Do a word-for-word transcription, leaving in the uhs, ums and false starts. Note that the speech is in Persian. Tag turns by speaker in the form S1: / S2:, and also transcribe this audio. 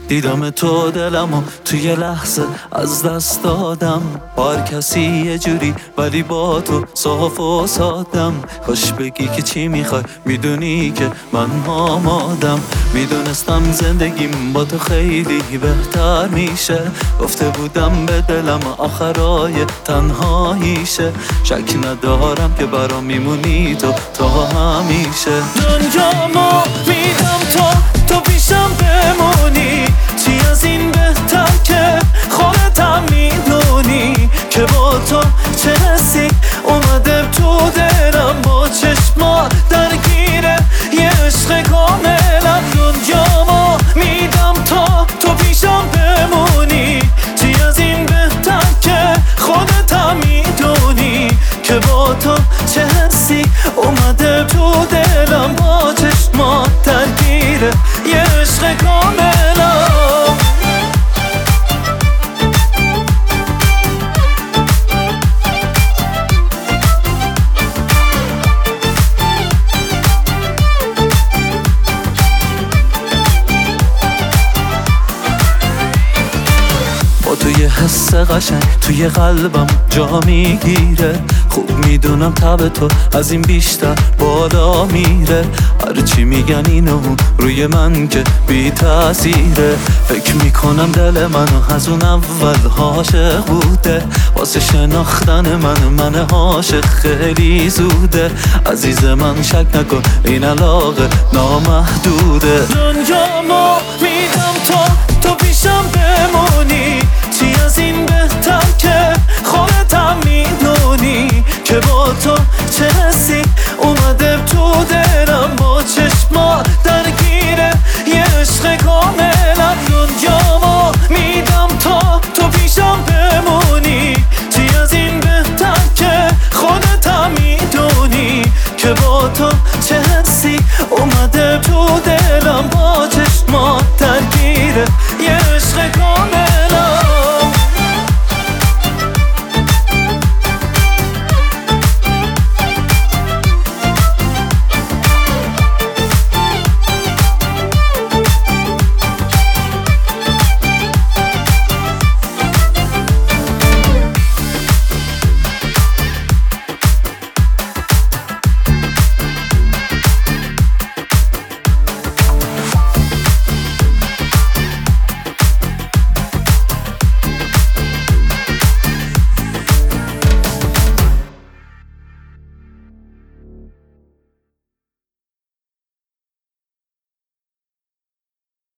S1: دیدم تو دلمو توی لحظه از دست دادم، با هر کسی یه جوری ولی با تو صاف و سادم. خوش بگی که چی میخوای، میدونی که من آمادم. میدونستم زندگیم با تو خیلی بهتر میشه، گفته بودم به دلم آخرای تنهاییشه. شک ندارم که برام میمونی تو تا همیشه. دنیامو میدم تا تو پیشم بمونی، چی از این بهتر که خودتم میدونی که با تو چه حسی اومده تو دلم. با چشما درگیره یه عشق کاملم. دنیامو میدم تا تو پیشم بمونی، چی از این بهتر که خودتم میدونی که با تو چه حسی اومده تو دلم. با چشما درگیره یه عشق کاملم. توی حس قشنگ توی قلبم جا میگیره. خوب میدونم تب تو از این بیشتر بالا میره. هر چی میگن اینو روی من که بی تاثیره. فکر میکنم دل منو از اون اول عاشق بوده. واسه شناختن من من عاشق خیلی زوده. عزیز من شک نکن این علاقه نامحدوده. دنیامو میدم تا تو پیشم بمونی، چی از این بهتر که خودتم میدونی که با تو چه حسی اومده تو دلم. با چشما درگیره یه عشق کاملم. دنیامو میدم تا تو پیشم بمونی، چی از این بهتر که خودتم میدونی که با تو چه حسی اومده